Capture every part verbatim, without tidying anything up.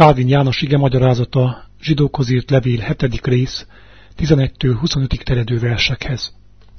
Kálvin János igemagyarázata, Zsidókhoz írt levél hetedik rész, tizenegytől huszonötig terjedő versekhez.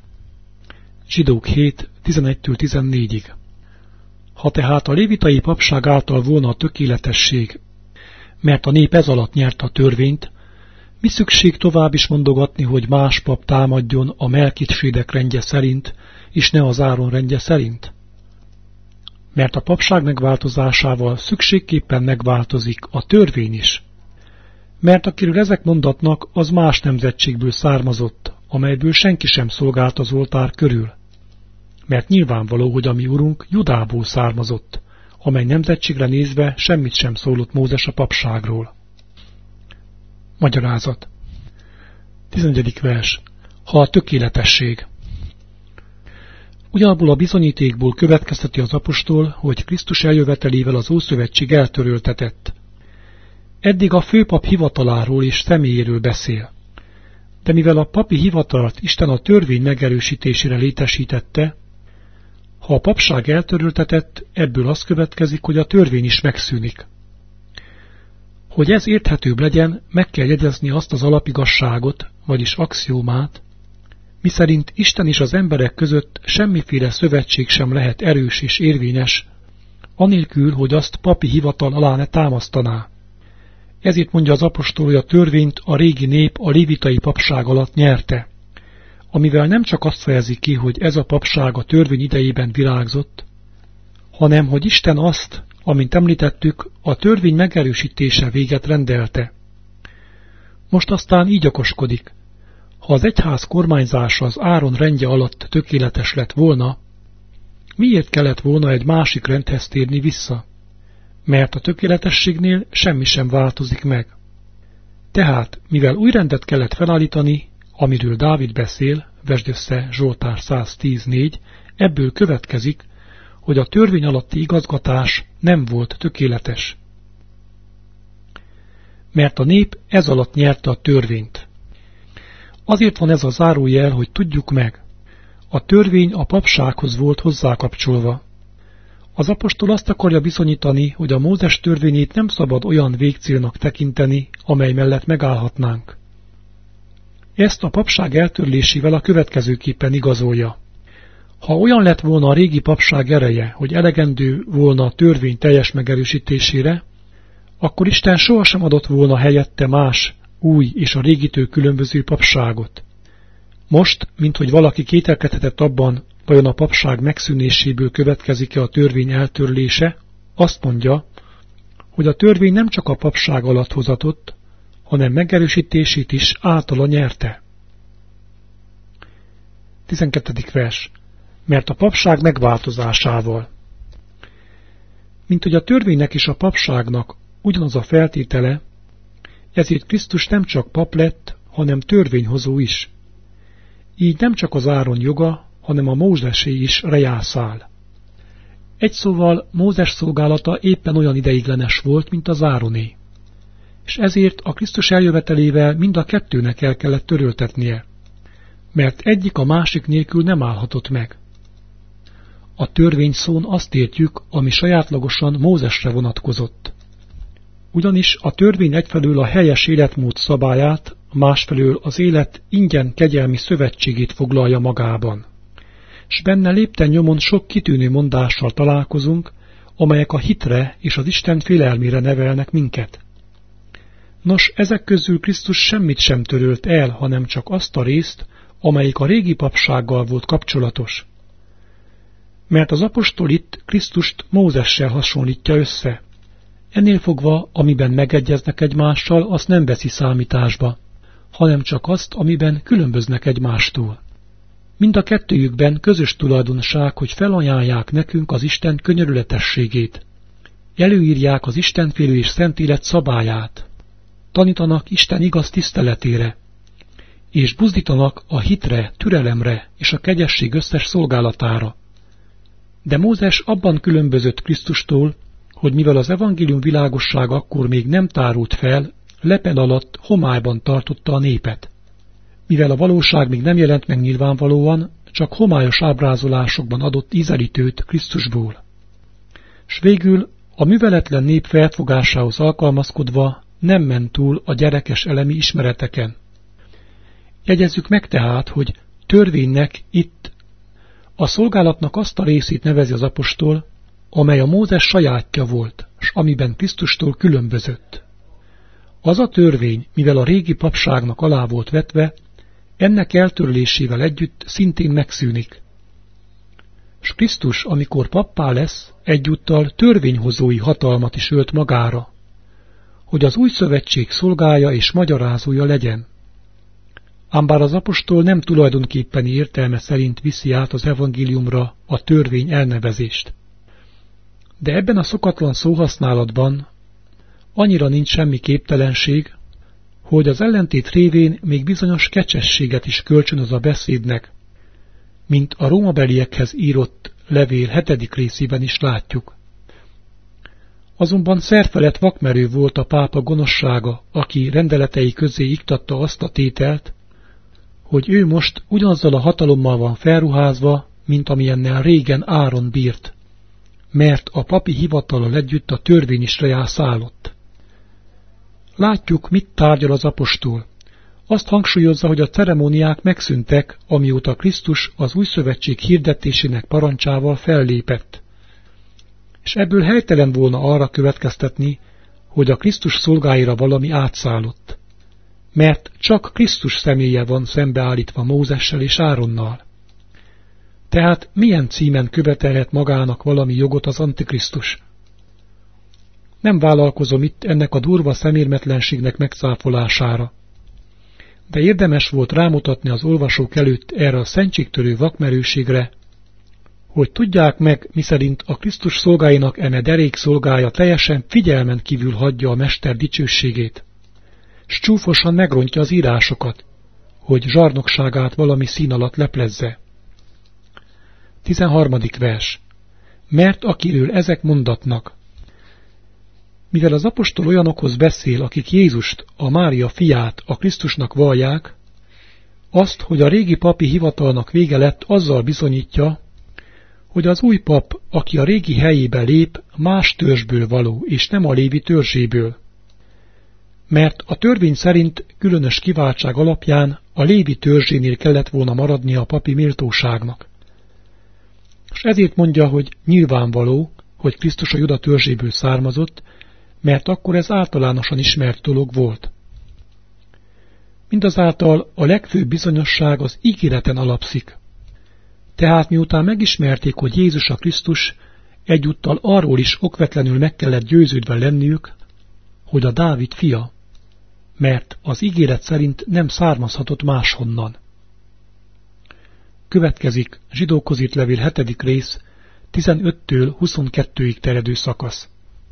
Zsidók hét, tizenegytől tizennégyig. Ha tehát a lévitai papság által volna a tökéletesség, mert a nép ez alatt nyerte a törvényt, mi szükség tovább is mondogatni, hogy más pap támadjon a Melkitsédek rendje szerint, és ne az Áron rendje szerint? Mert a papság megváltozásával szükségképpen megváltozik a törvény is. Mert akiről ezek mondatnak, az más nemzetségből származott, amelyből senki sem szolgált az oltár körül. Mert nyilvánvaló, hogy a mi urunk Judából származott, amely nemzetségre nézve semmit sem szólott Mózes a papságról. Magyarázat. tizenegyedik vers. Ha a tökéletesség. Ugyanabból a bizonyítékból következteti az apostol, hogy Krisztus eljövetelével az Ószövetség eltöröltetett. Eddig a főpap hivataláról és személyéről beszél. De mivel a papi hivatalt Isten a törvény megerősítésére létesítette, ha a papság eltöröltetett, ebből az következik, hogy a törvény is megszűnik. Hogy ez érthetőbb legyen, meg kell jegyezni azt az alapigasságot, vagyis axiómát, miszerint Isten és az emberek között semmiféle szövetség sem lehet erős és érvényes, anélkül, hogy azt papi hivatal alá ne támasztaná. Ezért mondja az apostol, hogy a törvényt a régi nép a lévitai papság alatt nyerte, amivel nem csak azt fejezi ki, hogy ez a papság a törvény idejében virágzott, hanem hogy Isten azt, amint említettük, a törvény megerősítése véget rendelte. Most aztán így okoskodik. Ha az egyház kormányzása az Áron rendje alatt tökéletes lett volna, miért kellett volna egy másik rendhez térni vissza? Mert a tökéletességnél semmi sem változik meg. Tehát, mivel új rendet kellett felállítani, amiről Dávid beszél, vesd össze Zsoltár száztíz négy, ebből következik, hogy a törvény alatti igazgatás nem volt tökéletes. Mert a nép ez alatt nyerte a törvényt. Azért van ez a zárójel, hogy tudjuk meg. A törvény a papsághoz volt hozzákapcsolva. Az apostol azt akarja bizonyítani, hogy a Mózes törvényét nem szabad olyan végcélnak tekinteni, amely mellett megállhatnánk. Ezt a papság eltörlésével a következőképpen igazolja. Ha olyan lett volna a régi papság ereje, hogy elegendő volna a törvény teljes megerősítésére, akkor Isten sohasem adott volna helyette más, új és a régitől különböző papságot. Most, minthogy valaki kételkedhetett abban, vajon a papság megszűnéséből következik-e a törvény eltörlése, azt mondja, hogy a törvény nem csak a papság alatt hozatott, hanem megerősítését is általa nyerte. tizenkettedik vers. Mert a papság megváltozásával. Mint hogy a törvénynek és a papságnak ugyanaz a feltétele, ezért Krisztus nem csak pap lett, hanem törvényhozó is. Így nem csak az Áron joga, hanem a Mózesé is rejászál. Egy szóval Mózes szolgálata éppen olyan ideiglenes volt, mint az Ároné. És ezért a Krisztus eljövetelével mind a kettőnek el kellett töröltetnie, mert egyik a másik nélkül nem állhatott meg. A törvény szón azt értjük, ami sajátlagosan Mózesre vonatkozott. Ugyanis a törvény egyfelől a helyes életmód szabályát, másfelől az élet ingyen kegyelmi szövetségét foglalja magában. S benne lépten nyomon sok kitűnő mondással találkozunk, amelyek a hitre és az Isten félelmére nevelnek minket. Nos, ezek közül Krisztus semmit sem törölt el, hanem csak azt a részt, amelyik a régi papsággal volt kapcsolatos. Mert az apostol itt Krisztust Mózessel hasonlítja össze. Ennél fogva, amiben megegyeznek egymással, azt nem veszi számításba, hanem csak azt, amiben különböznek egymástól. Mind a kettőjükben közös tulajdonság, hogy felajánlják nekünk az Isten könyörületességét. Előírják az istenfélő és szent élet szabályát. Tanítanak Isten igaz tiszteletére, és buzdítanak a hitre, türelemre és a kegyesség összes szolgálatára. De Mózes abban különbözött Krisztustól, hogy mivel az evangélium világosság akkor még nem tárult fel, lepen alatt homályban tartotta a népet. Mivel a valóság még nem jelent meg nyilvánvalóan, csak homályos ábrázolásokban adott ízelítőt Krisztusból. S végül A műveletlen nép felfogásához alkalmazkodva nem ment túl a gyerekes elemi ismereteken. Jegyezzük meg tehát, hogy törvénynek itt a szolgálatnak azt a részét nevezi az apostol, amely a Mózes sajátja volt, s amiben Krisztustól különbözött. Az a törvény, mivel a régi papságnak alá volt vetve, ennek eltörlésével együtt szintén megszűnik. S Krisztus, amikor pappá lesz, egyúttal törvényhozói hatalmat is ölt magára, hogy az új szövetség szolgája és magyarázója legyen. Ám bár az apostol nem tulajdonképpeni értelme szerint viszi át az evangéliumra a törvény elnevezést. De ebben a szokatlan szóhasználatban annyira nincs semmi képtelenség, hogy az ellentét révén még bizonyos kecsességet is kölcsönöz a beszédnek, mint a rómabeliekhez írott levél hetedik részében is látjuk. Azonban szerfelett vakmerő volt a pápa gonoszsága, aki rendeletei közé iktatta azt a tételt, hogy ő most ugyanazzal a hatalommal van felruházva, mint amilyennel régen Áron bírt, mert a papi hivatallal együtt a törvény is reá szállott. Látjuk, mit tárgyal az apostol. Azt hangsúlyozza, hogy a ceremóniák megszűntek, amióta Krisztus az új szövetség hirdetésének parancsával fellépett. És ebből helytelen volna arra következtetni, hogy a Krisztus szolgáira valami átszállott, mert csak Krisztus személye van szembeállítva Mózessel és Áronnal. Tehát milyen címen követelhet magának valami jogot az Antikrisztus? Nem vállalkozom itt ennek a durva szemérmetlenségnek megcáfolására, de érdemes volt rámutatni az olvasók előtt erre a szentségtörő vakmerőségre, hogy tudják meg, miszerint a Krisztus szolgáinak eme derék szolgája teljesen figyelmen kívül hagyja a mester dicsőségét, s csúfosan megrontja az írásokat, hogy zsarnokságát valami szín alatt leplezze. tizenharmadik vers. Mert akiről ezek mondatnak. Mivel az apostol olyanokhoz beszél, akik Jézust, a Mária fiát, a Krisztusnak vallják, azt, hogy a régi papi hivatalnak vége lett, azzal bizonyítja, hogy az új pap, aki a régi helyébe lép, más törzsből való, és nem a Lévi törzséből. Mert a törvény szerint különös kiváltság alapján a Lévi törzsénél kellett volna maradnia a papi méltóságnak. És ezért mondja, hogy nyilvánvaló, hogy Krisztus a Juda törzséből származott, mert akkor ez általánosan ismert dolog volt. Mindazáltal a legfőbb bizonyosság az ígéreten alapszik. Tehát miután megismerték, hogy Jézus a Krisztus, egyúttal arról is okvetlenül meg kellett győződve lenniük, hogy a Dávid fia, mert az ígéret szerint nem származhatott máshonnan. Következik Zsidókhoz írt levél hetedik rész, tizenöttől huszonkettőig terjedő szakasz.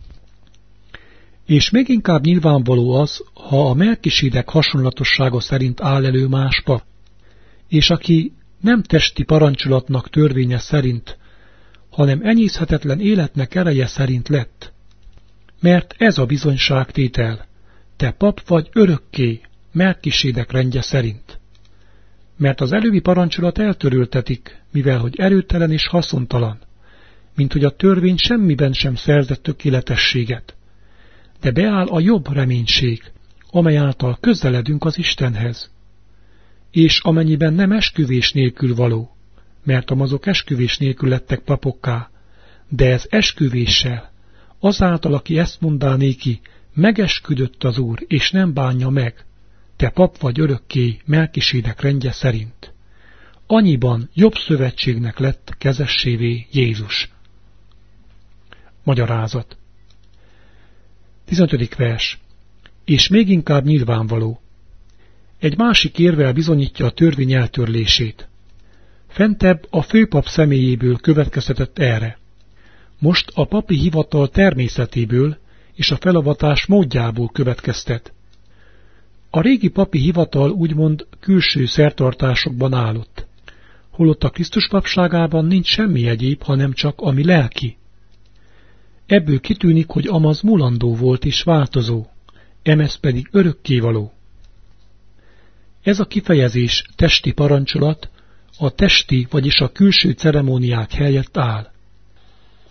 És még inkább nyilvánvaló az, ha a Melkisédek hasonlatossága szerint áll elő más pap, és aki nem testi parancsolatnak törvénye szerint, hanem enyészhetetlen életnek ereje szerint lett. Mert ez a bizonyságtétel, te pap vagy örökké, Melkisédek rendje szerint. Mert az előbbi parancsolat eltöröltetik, mivel hogy erőtelen és haszontalan, mint hogy a törvény semmiben sem szerzett tökéletességet. De beáll a jobb reménység, amely által közeledünk az Istenhez. És amennyiben nem esküvés nélkül való, mert amazok esküvés nélkül lettek papokká, de ez esküvéssel, azáltal, aki ezt mondá néki, megesküdött az Úr, és nem bánja meg, te pap vagy örökké Melkisédek rendje szerint. Annyiban jobb szövetségnek lett kezessévé Jézus. Magyarázat. tizenötödik vers. És még inkább nyilvánvaló. Egy másik érvel bizonyítja a törvény eltörlését. Fentebb a főpap személyéből következtetett erre. Most a papi hivatal természetéből és a felavatás módjából következtet. A régi papi hivatal úgymond külső szertartásokban állott, holott a Krisztus papságában nincs semmi egyéb, hanem csak ami lelki. Ebből kitűnik, hogy amaz mulandó volt és változó, emez pedig örökkévaló. Ez a kifejezés testi parancsolat a testi, vagyis a külső ceremóniák helyett áll.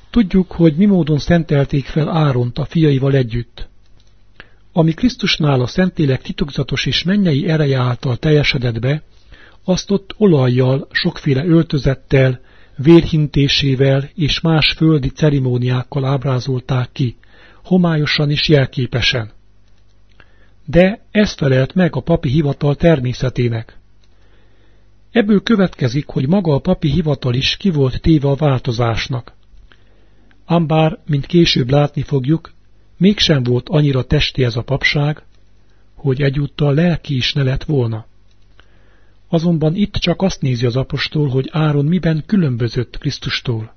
Tudjuk, hogy mi módon szentelték fel Áront a fiaival együtt. Ami Krisztusnál a Szentlélek titokzatos és mennyei ereje által teljesedett be, azt ott olajjal, sokféle öltözettel, vérhintésével és más földi ceremóniákkal ábrázolták ki, homályosan és jelképesen. De ez felelt meg a papi hivatal természetének. Ebből következik, hogy maga a papi hivatal is ki volt téve a változásnak. Ám bár, mint később látni fogjuk, mégsem volt annyira testi ez a papság, hogy egyúttal lelki is ne lett volna. Azonban itt csak azt nézi az apostol, hogy Áron miben különbözött Krisztustól.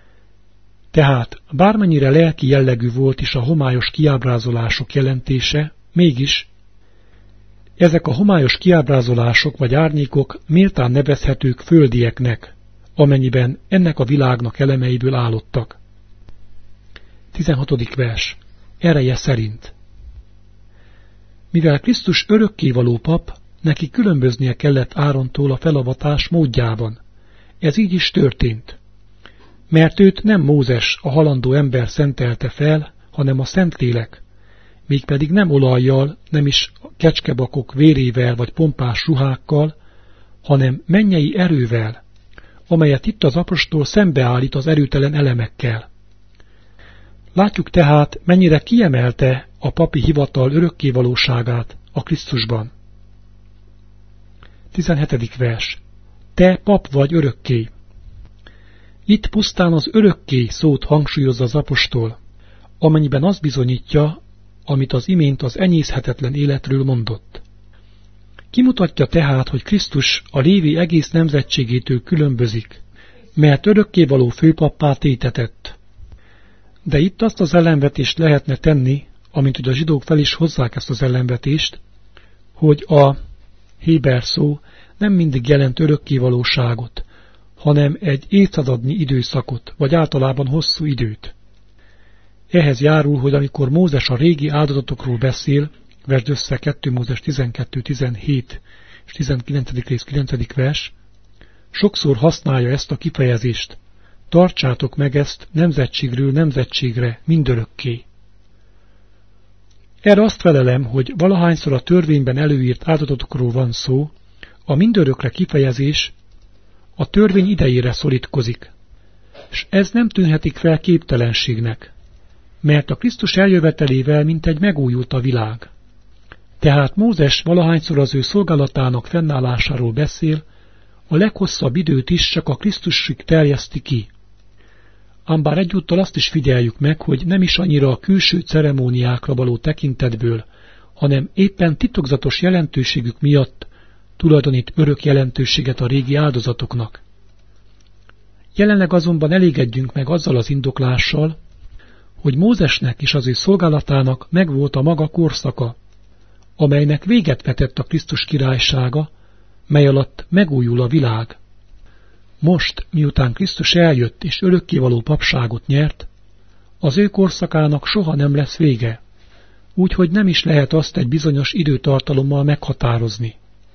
Tehát bármennyire lelki jellegű volt is a homályos kiábrázolások jelentése, mégis ezek a homályos kiábrázolások vagy árnyékok méltán nevezhetők földieknek, amennyiben ennek a világnak elemeiből állottak. tizenhatodik vers. Ereje szerint. Mivel Krisztus örökkévaló pap, neki különböznie kellett Árontól a felavatás módjában. Ez így is történt. Mert őt nem Mózes, a halandó ember szentelte fel, hanem a Szentlélek, mégpedig nem olajjal, nem is kecskebakok vérével vagy pompás ruhákkal, hanem mennyei erővel, amelyet itt az apostol szembeállít az erőtelen elemekkel. Látjuk tehát, mennyire kiemelte a papi hivatal örökkévalóságát a Krisztusban. tizenhetedik vers. Te pap vagy örökké. Itt pusztán az örökké szót hangsúlyozza az apostol, amennyiben az bizonyítja, amit az imént az enyészhetetlen életről mondott. Kimutatja tehát, hogy Krisztus a Lévi egész nemzetségétől különbözik, mert örökkévaló főpappá tétetett. De itt azt az ellenvetést lehetne tenni, amint hogy a zsidók fel is hozzák ezt az ellenvetést, hogy a héber szó nem mindig jelent örökkévalóságot, hanem egy évszázadnyi időszakot, vagy általában hosszú időt. Ehhez járul, hogy amikor Mózes a régi áldozatokról beszél, vesd össze kettő Mózes tizenkettő tizenhét és tizenkilencedik rész kilencedik vers, sokszor használja ezt a kifejezést, tartsátok meg ezt nemzetségről nemzetségre mindörökké. Erre azt felelem, hogy valahányszor a törvényben előírt áldozatokról van szó, a mindörökre kifejezés a törvény idejére szorítkozik, és ez nem tűnhetik fel képtelenségnek, mert a Krisztus eljövetelével mintegy megújult a világ. Tehát Mózes valahányszor az ő szolgálatának fennállásáról beszél, a leghosszabb időt is csak a Krisztusig terjeszti ki. Ám bár egyúttal azt is figyeljük meg, hogy nem is annyira a külső ceremóniákra való tekintetből, hanem éppen titokzatos jelentőségük miatt tulajdonít örök jelentőséget a régi áldozatoknak. Jelenleg azonban elégedjünk meg azzal az indoklással, hogy Mózesnek és az ő szolgálatának megvolt a maga korszaka, amelynek véget vetett a Krisztus királysága, mely alatt megújul a világ. Most, miután Krisztus eljött és örökkévaló papságot nyert, az ő korszakának soha nem lesz vége, úgyhogy nem is lehet azt egy bizonyos időtartalommal meghatározni.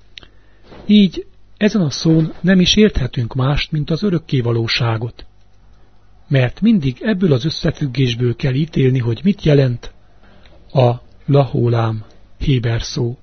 Így ezen a szón nem is érthetünk mást, mint az örökkévalóságot, mert mindig ebből az összefüggésből kell ítélni, hogy mit jelent a lahólám héber szó.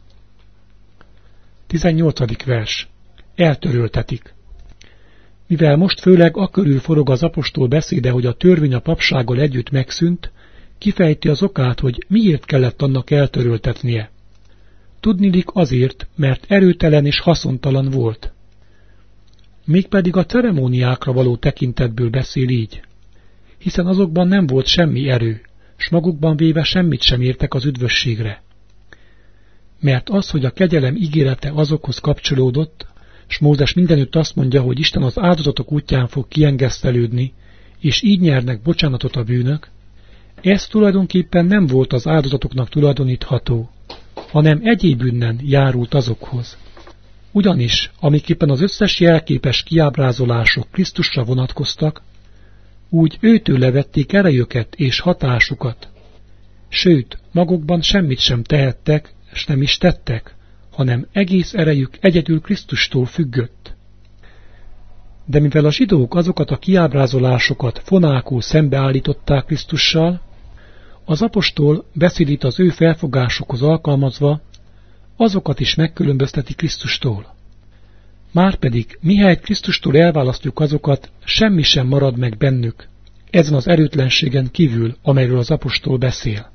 tizennyolcadik vers. Eltöröltetik. Mivel most főleg akörül forog az apostol beszéde, hogy a törvény a papsággal együtt megszűnt, kifejti az okát, hogy miért kellett annak eltöröltetnie. Tudniillik azért, mert erőtelen és haszontalan volt. Mégpedig a ceremóniákra való tekintetből beszél így, hiszen azokban nem volt semmi erő, s magukban véve semmit sem értek az üdvösségre. Mert az, hogy a kegyelem ígérete azokhoz kapcsolódott, s Mózes mindenütt azt mondja, hogy Isten az áldozatok útján fog kiengesztelődni, és így nyernek bocsánatot a bűnök, ez tulajdonképpen nem volt az áldozatoknak tulajdonítható, hanem egyéb bűnnen járult azokhoz. Ugyanis, amiképpen az összes jelképes kiábrázolások Krisztusra vonatkoztak, úgy őtől levették erejüket és hatásukat. Sőt, magukban semmit sem tehettek, s nem is tettek, hanem egész erejük egyedül Krisztustól függött. De mivel a zsidók azokat a kiábrázolásokat fonákul szembeállították Krisztussal, az apostol beszédít az ő felfogásukhoz alkalmazva, azokat is megkülönbözteti Krisztustól. Márpedig, mihelyt Krisztustól elválasztjuk azokat, semmi sem marad meg bennük, ezen az erőtlenségen kívül, amelyről az apostol beszél.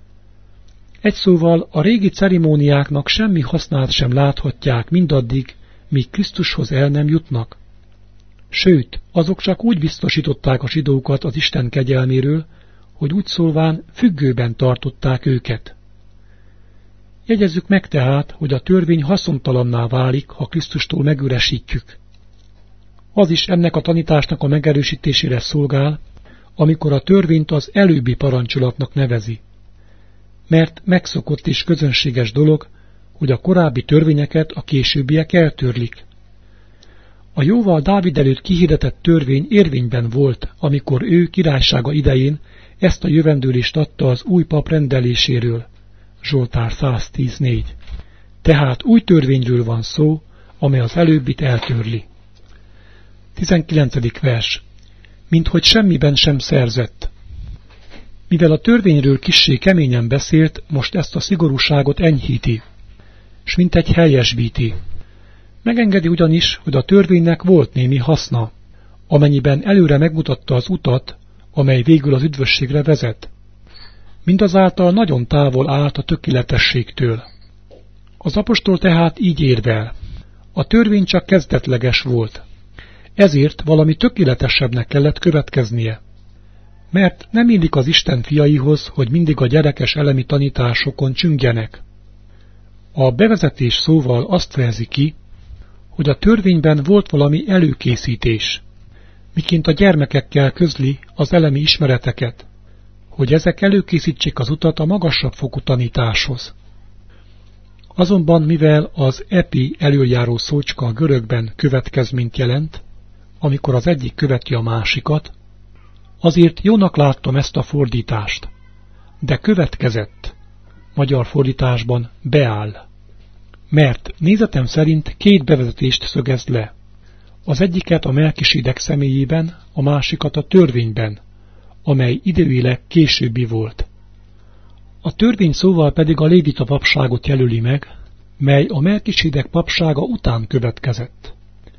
Egy szóval a régi ceremóniáknak semmi hasznát sem láthatják mindaddig, míg Krisztushoz el nem jutnak. Sőt, azok csak úgy biztosították a zsidókat az Isten kegyelméről, hogy úgy szólván függőben tartották őket. Jegyezzük meg tehát, hogy a törvény haszontalanná válik, ha Krisztustól megüresítjük. Az is ennek a tanításnak a megerősítésére szolgál, amikor a törvényt az előbbi parancsolatnak nevezi. Mert megszokott és közönséges dolog, hogy a korábbi törvényeket a későbbiek eltörlik. A jóval Dávid előtt kihirdetett törvény érvényben volt, amikor ő királysága idején ezt a jövendőlést adta az új pap rendeléséről. Zsoltár száztíz négy. Tehát új törvényről van szó, amely az előbbit eltörli. tizenkilencedik vers. Minthogy semmiben sem szerzett. Mivel a törvényről kissé keményen beszélt, most ezt a szigorúságot enyhíti, s mintegy helyesbíti. Megengedi ugyanis, hogy a törvénynek volt némi haszna, amennyiben előre megmutatta az utat, amely végül az üdvösségre vezet. Mindazáltal nagyon távol állt a tökéletességtől. Az apostol tehát így érvel. A törvény csak kezdetleges volt. Ezért valami tökéletesebbnek kellett következnie. Mert nem illik az Isten fiaihoz, hogy mindig a gyerekes elemi tanításokon csüngjenek. A bevezetés szóval azt fejezi ki, hogy a törvényben volt valami előkészítés, miként a gyermekekkel közli az elemi ismereteket, hogy ezek előkészítsék az utat a magasabb fokú tanításhoz. Azonban mivel az epi előjáró szócska a görögben következményt jelent, amikor az egyik követi a másikat, azért jónak láttam ezt a fordítást, de következett, magyar fordításban beáll. Mert nézetem szerint két bevezetést szögez le. Az egyiket a Melkisedek személyében, a másikat a törvényben, amely időileg későbbi volt. A törvény szóval pedig a lévita papságot jelöli meg, mely a Melkisedek papsága után következett.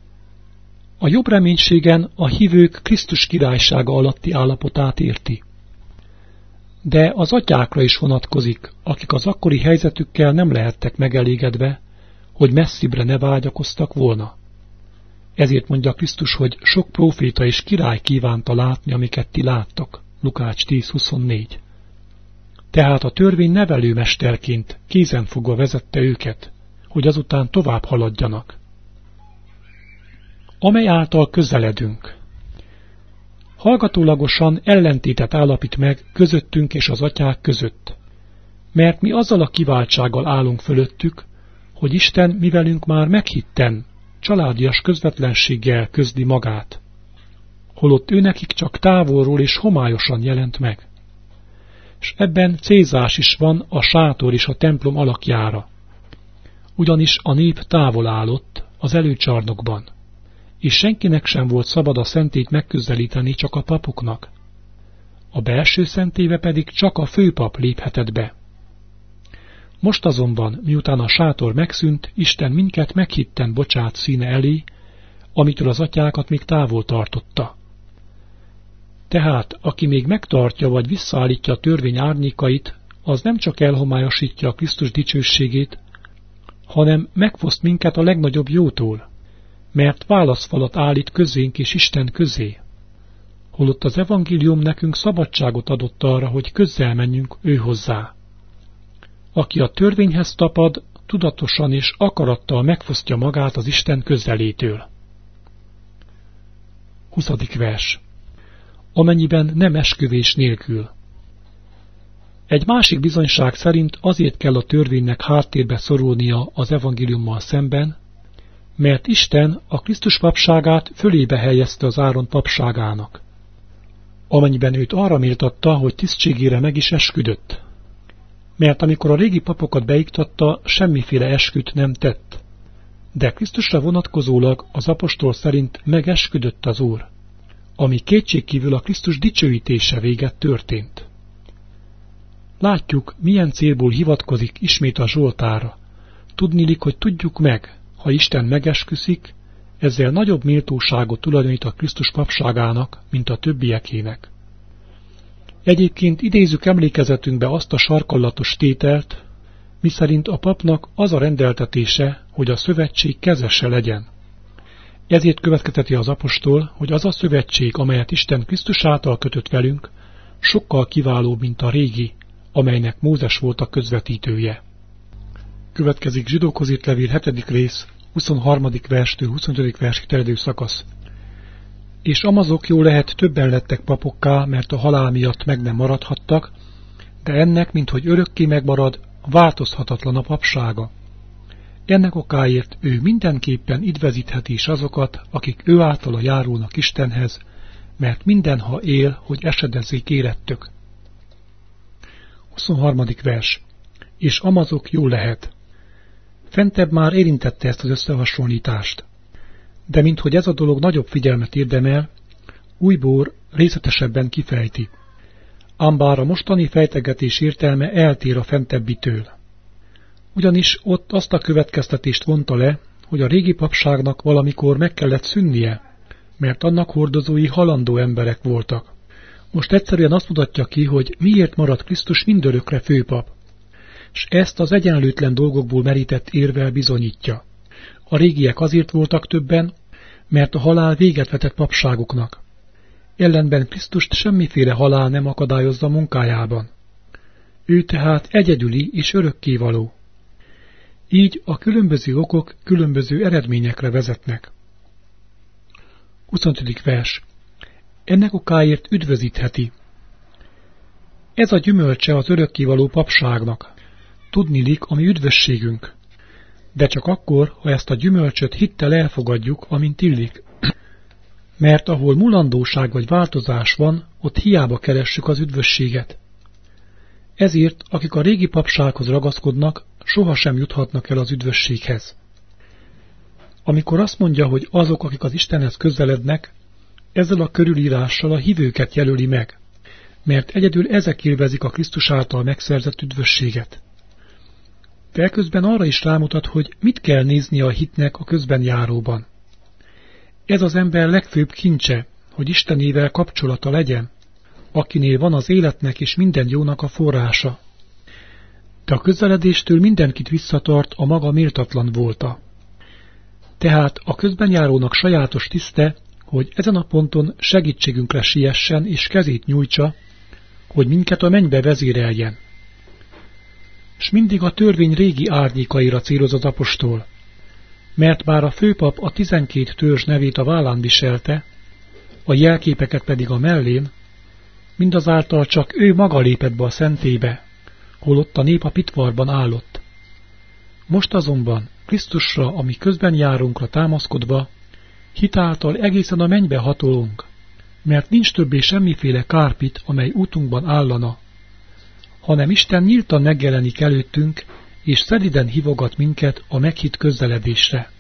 A jobb reménységen a hívők Krisztus királysága alatti állapotát érti. De az atyákra is vonatkozik, akik az akkori helyzetükkel nem lehettek megelégedve, hogy messzibbre ne vágyakoztak volna. Ezért mondja Krisztus, hogy sok próféta és király kívánta látni, amiket ti láttak. Lukács tíz huszonnégy. Tehát a törvény nevelőmesterként kézenfogva vezette őket, hogy azután tovább haladjanak. Amely által közeledünk. Hallgatólagosan ellentétet állapít meg közöttünk és az atyák között, mert mi azzal a kiváltsággal állunk fölöttük, hogy Isten mivelünk már meghitten, családias közvetlenséggel közdi magát, holott ő nekik csak távolról és homályosan jelent meg. És ebben célzás is van a sátor és a templom alakjára, ugyanis a nép távol állott az előcsarnokban, és senkinek sem volt szabad a szentét megközelíteni, csak a papoknak. A belső szentébe pedig csak a főpap léphetett be. Most azonban, miután a sátor megszűnt, Isten minket meghitten bocsát színe elé, amitől az atyákat még távol tartotta. Tehát, aki még megtartja vagy visszaállítja a törvény árnyékait, az nem csak elhomályosítja a Krisztus dicsőségét, hanem megfoszt minket a legnagyobb jótól, mert válaszfalat állít közénk és Isten közé. Holott az evangélium nekünk szabadságot adott arra, hogy közel menjünk ő hozzá. Aki a törvényhez tapad, tudatosan és akarattal megfosztja magát az Isten közelétől. huszadik vers. Amennyiben nem esküvés nélkül. Egy másik bizonyság szerint azért kell a törvénynek háttérbe szorulnia az evangéliummal szemben, mert Isten a Krisztus papságát fölébe helyezte az Áron papságának, amennyiben őt arra méltatta, hogy tisztségére meg is esküdött. Mert amikor a régi papokat beiktatta, semmiféle esküt nem tett, de Krisztusra vonatkozólag az apostol szerint megesküdött az Úr, ami kétségkívül a Krisztus dicsőítése véget történt. Látjuk, milyen célból hivatkozik ismét a Zsoltárra. Tudniillik, hogy tudjuk meg, ha Isten megesküszik, ezzel nagyobb méltóságot tulajdonít a Krisztus papságának, mint a többiekének. Egyébként idézzük emlékezetünkbe azt a sarkallatos tételt, miszerint a papnak az a rendeltetése, hogy a szövetség kezese legyen. Ezért következteti az apostol, hogy az a szövetség, amelyet Isten Krisztus által kötött velünk, sokkal kiválóbb, mint a régi, amelynek Mózes volt a közvetítője. Következik Zsidókhoz írt levél hetedik rész, huszonharmadik verstől huszonötödik versig terjedő szakasz. És amazok jó lehet többen lettek papokká, mert a halál miatt meg nem maradhattak, de ennek, minthogy örökké megmarad, változhatatlan a papsága. Ennek okáért ő mindenképpen idvezítheti is azokat, akik ő általa járulnak Istenhez, mert mindenha él, hogy esedezzék érettök. huszonharmadik vers. És amazok jó lehet. Fentebb már érintette ezt az összehasonlítást. De minthogy ez a dolog nagyobb figyelmet érdemel, újból részletesebben kifejti. Ám bár a mostani fejtegetés értelme eltér a fentebbitől. Ugyanis ott azt a következtetést vonta le, hogy a régi papságnak valamikor meg kellett szűnnie, mert annak hordozói halandó emberek voltak. Most egyszerűen azt mutatja ki, hogy miért maradt Krisztus mindörökre főpap, s ezt az egyenlőtlen dolgokból merített érvel bizonyítja. A régiek azért voltak többen, mert a halál véget vetett papságuknak. Ellenben Krisztust semmiféle halál nem akadályozza munkájában. Ő tehát egyedüli és örökkévaló. Így a különböző okok különböző eredményekre vezetnek. huszonötödik vers. Ennek okáért üdvözítheti. Ez a gyümölcse az örökkévaló papságnak. Tudniillik a mi üdvösségünk. De csak akkor, ha ezt a gyümölcsöt hittel elfogadjuk, amint illik. Mert ahol mulandóság vagy változás van, ott hiába keressük az üdvösséget. Ezért, akik a régi papsághoz ragaszkodnak, sohasem juthatnak el az üdvösséghez. Amikor azt mondja, hogy azok, akik az Istenhez közelednek, ezzel a körülírással a hívőket jelöli meg, mert egyedül ezek élvezik a Krisztus által megszerzett üdvösséget. De közben arra is rámutat, hogy mit kell nézni a hitnek a közben járóban. Ez az ember legfőbb kincse, hogy Istenével kapcsolata legyen, akinél van az életnek és minden jónak a forrása. De a közeledéstől mindenkit visszatart a maga méltatlan volta. Tehát a közbenjárónak sajátos tiszte, hogy ezen a ponton segítségünkre siessen és kezét nyújtsa, hogy minket a mennybe vezéreljen. S mindig a törvény régi árnyékaira céloz az apostol, mert bár a főpap a tizenkét törzs nevét a vállán viselte, a jelképeket pedig a mellén, mindazáltal csak ő maga lépett be a szentélybe, holott a nép a pitvarban állott. Most azonban Krisztusra, ami közben járunkra támaszkodva, hitáltal egészen a mennybe hatolunk, mert nincs többé semmiféle kárpit, amely útunkban állana, hanem Isten nyíltan megjelenik előttünk, és szeliden hívogat minket a meghitt közeledésre.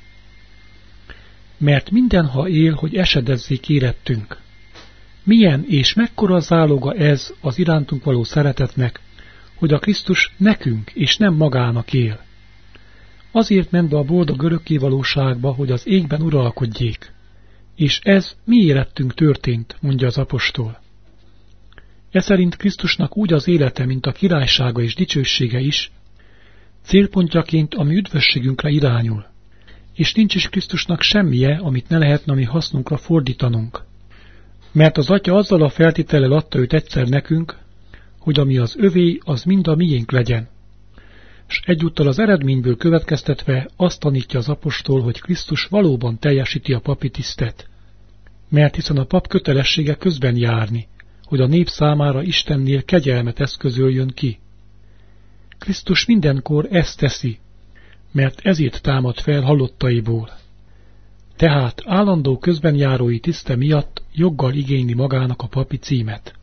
Mert mindenha él, hogy esedezzék érettünk. Milyen és mekkora záloga ez az irántunk való szeretetnek, hogy a Krisztus nekünk és nem magának él. Azért ment be a boldog örökkévalóságba, hogy az égben uralkodjék. És ez mi érettünk történt, mondja az apostol. E szerint Krisztusnak úgy az élete, mint a királysága és dicsősége is, célpontjaként a mi üdvösségünkre irányul, és nincs is Krisztusnak semmije, amit ne lehetne a mi hasznunkra fordítanunk. Mert az Atya azzal a feltétellel adta őt egyszer nekünk, hogy ami az övé, az mind a miénk legyen. S egyúttal az eredményből következtetve azt tanítja az apostol, hogy Krisztus valóban teljesíti a papi tisztet. Mert hiszen a pap kötelessége közben járni, hogy a nép számára Istennél kegyelmet eszközöljön ki. Krisztus mindenkor ezt teszi, mert ezért támad fel halottaiból. Tehát állandó közbenjárói tiszte miatt joggal igényli magának a papi címet.